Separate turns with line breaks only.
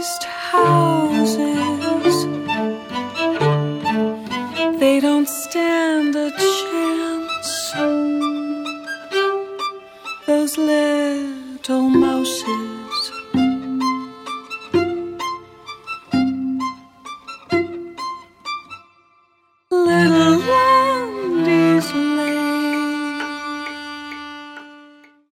glazed houses, they don't stand a chance. Those little mouses